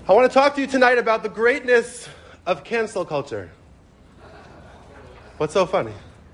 I want to talk to you tonight about the greatness of cancel culture. What's so funny?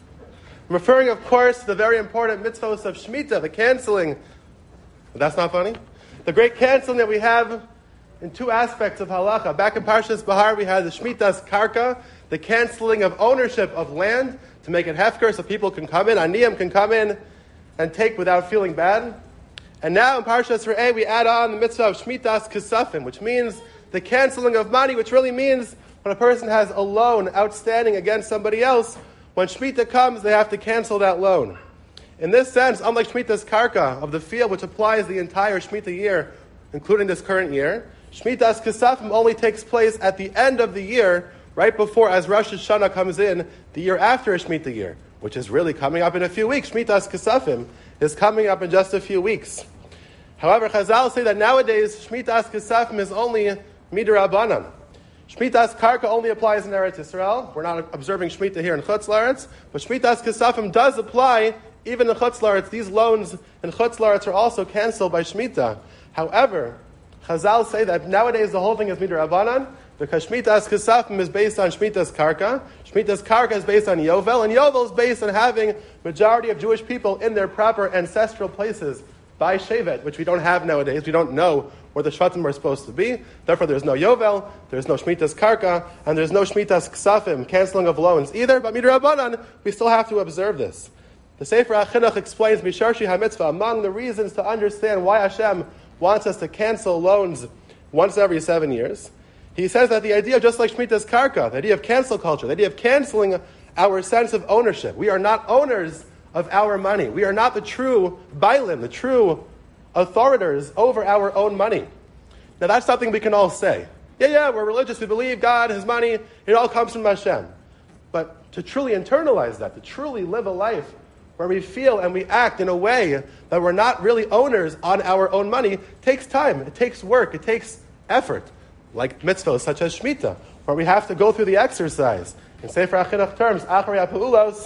I'm referring, of course, to the very important mitzvahs of Shemitah, the canceling. But that's not funny? The great canceling that we have in two aspects of halacha. Back in Parshas Bahar, we had the Shemitah's Karka, the canceling of ownership of land to make it hefker so people can come in, aniyim can come in and take without feeling bad. And now in Parshas Re'eh, we add on the mitzvah of Shemitah's Kesafim, which means the canceling of money, which really means when a person has a loan outstanding against somebody else, when Shemitah comes, they have to cancel that loan. In this sense, unlike Shemitah's Karka of the field, which applies the entire Shemitah year, including this current year, Shemitah's Kesafim only takes place at the end of the year, right before, as Rosh Hashanah comes in, the year after a Shemitah year, which is really coming up in a few weeks. Shemitah's Kesafim is coming up in just a few weeks. However, Chazal say that nowadays, Shemitah's Kesafim is only Midrabanan. Shemitah's Karka only applies in Eretz Yisrael. We're not observing Shemitah here in Chutz La'aretz, but Shemitah's Kesafim does apply even in Chutz La'aretz. These loans in Chutz La'aretz are also canceled by Shemitah. However, Chazal say that nowadays the whole thing is Midrabanan, because Shemitah's Kesafim is based on Shemitah's Karka. Shemitah's Karka is based on Yovel, and Yovel is based on having majority of Jewish people in their proper ancestral places by Shevet, which we don't have nowadays. We don't know where the Shvatim are supposed to be. Therefore, there's no Yovel, there's no Shemitah's Karka, and there's no Shemitah's Kesafim, canceling of loans either. But Midrabanan, we still have to observe this. The Sefer HaChinuch explains Misharshi HaMitzvah, among the reasons to understand why Hashem wants us to cancel loans once every 7 years. He says that the idea of just like Shemitah's Karka, the idea of cancel culture, the idea of canceling our sense of ownership. We are not owners of our money. We are not the true bailim, the true authorities over our own money. Now that's something we can all say. Yeah, we're religious, we believe God, His money, it all comes from Hashem. But to truly internalize that, to truly live a life where we feel and we act in a way that we're not really owners on our own money, takes time, it takes work, it takes effort. Like mitzvahs such as Shemitah, where we have to go through the exercise. In Sefer HaChinuch terms, Acharei HaPe'ulos,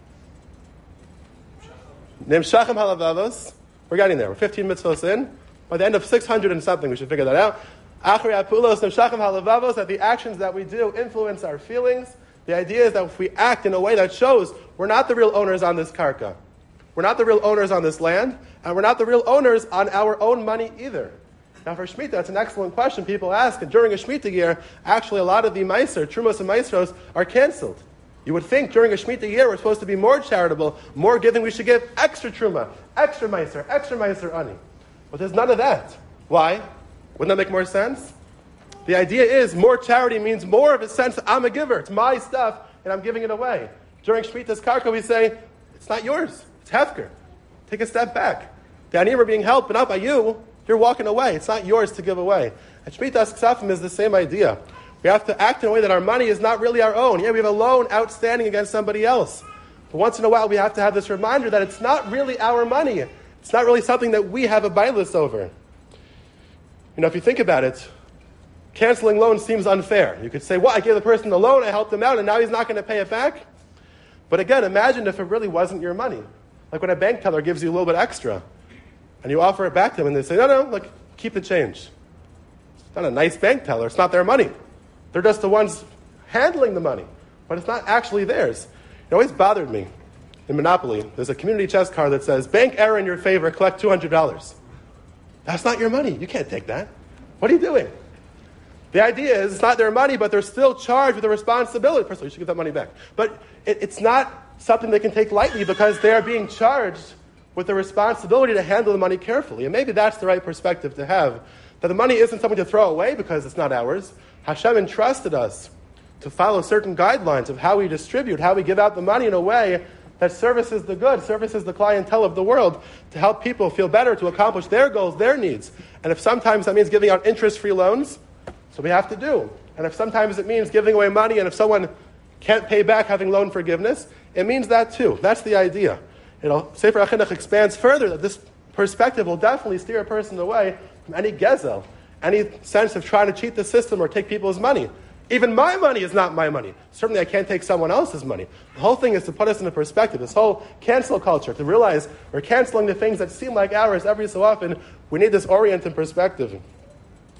Nimshachim halavavos. We're getting there. We're 15 mitzvahs in. By the end of 600 and something, we should figure that out. Acharei HaPe'ulos, Nimshachim halavavos, that the actions that we do influence our feelings. The idea is that if we act in a way that shows we're not the real owners on this karka, we're not the real owners on this land, and we're not the real owners on our own money either. Now for Shemitah, that's an excellent question people ask. And during a Shemitah year, actually a lot of the Meiser, Trumos and Meisros, are canceled. You would think during a Shemitah year we're supposed to be more charitable, more giving. We should give extra Truma, extra Meiser Ani. But there's none of that. Why? Wouldn't that make more sense? The idea is more charity means more of a sense I'm a giver. It's my stuff and I'm giving it away. During Shemitah's Karka we say, it's not yours. It's Hefker. Take a step back. The Aniyim are being helped, but not by you. You're walking away. It's not yours to give away. And Shemitah's Kesafim is the same idea. We have to act in a way that our money is not really our own. Yeah, we have a loan outstanding against somebody else. But once in a while, we have to have this reminder that it's not really our money. It's not really something that we have a bailus over. You know, if you think about it, canceling loans seems unfair. You could say, well, I gave the person the loan, I helped him out, and now he's not going to pay it back. But again, imagine if it really wasn't your money. Like when a bank teller gives you a little bit extra, and you offer it back to them, and they say, no, look, keep the change. It's not a nice bank teller. It's not their money. They're just the ones handling the money, but it's not actually theirs. It always bothered me. In Monopoly, there's a community chest card that says, bank error in your favor, collect $200. That's not your money. You can't take that. What are you doing? The idea is it's not their money, but they're still charged with the responsibility. First of all, you should give that money back. But it's not something they can take lightly because they are being charged with the responsibility to handle the money carefully. And maybe that's the right perspective to have, that the money isn't something to throw away because it's not ours. Hashem entrusted us to follow certain guidelines of how we distribute, how we give out the money in a way that services the good, services the clientele of the world, to help people feel better, to accomplish their goals, their needs. And if sometimes that means giving out interest-free loans, so we have to do. And if sometimes it means giving away money, and if someone can't pay back having loan forgiveness, it means that too. That's the idea. Sefer HaChinuch expands further that this perspective will definitely steer a person away from any gezel, any sense of trying to cheat the system or take people's money. Even my money is not my money. Certainly I can't take someone else's money. The whole thing is to put us in a perspective, this whole cancel culture, to realize we're canceling the things that seem like ours every so often. We need this orient and perspective.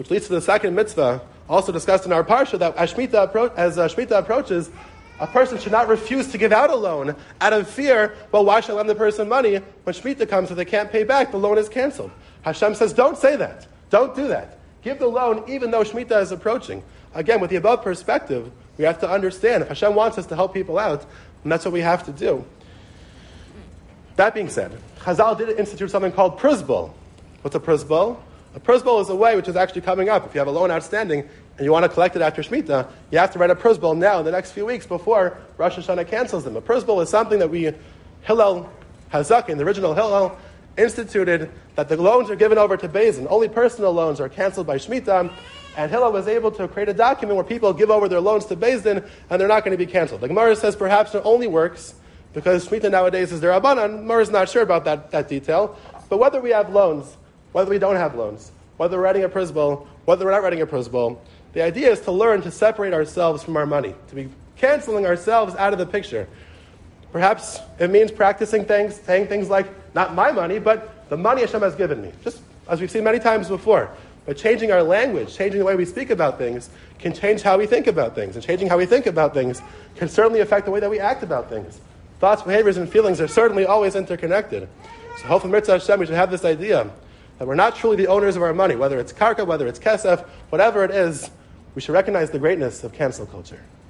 which leads to the second mitzvah, also discussed in our parsha, that as Shemitah approaches, a person should not refuse to give out a loan out of fear. Well, why should I lend the person money when Shemitah comes if they can't pay back? The loan is canceled. Hashem says, don't say that. Don't do that. Give the loan even though Shemitah is approaching. Again, with the above perspective, we have to understand if Hashem wants us to help people out, and that's what we have to do. That being said, Chazal did institute something called Pruzbul. What's a Pruzbul? A Pruzbul is a way which is actually coming up. If you have a loan outstanding and you want to collect it after Shemitah, you have to write a Pruzbul now in the next few weeks before Rosh Hashanah cancels them. A Pruzbul is something that Hillel Hazakin, the original Hillel, instituted, that the loans are given over to Beis Din. Only personal loans are canceled by Shemitah, and Hillel was able to create a document where people give over their loans to Beis Din and they're not going to be canceled. The Gemara says perhaps it only works because Shemitah nowadays is their Rabbanan. Gemara is not sure about that detail. But whether we have loans, whether we don't have loans, whether we're writing a Pruzbul, whether we're not writing a Pruzbul, the idea is to learn to separate ourselves from our money, to be canceling ourselves out of the picture. Perhaps it means practicing things, saying things like, not my money, but the money Hashem has given me. Just as we've seen many times before. But changing our language, changing the way we speak about things, can change how we think about things. And changing how we think about things can certainly affect the way that we act about things. Thoughts, behaviors, and feelings are certainly always interconnected. So hopefully, Mitzvah Hashem, we should have this idea that we're not truly the owners of our money, whether it's karka, whether it's kesef, whatever it is, we should recognize the greatness of cancel culture.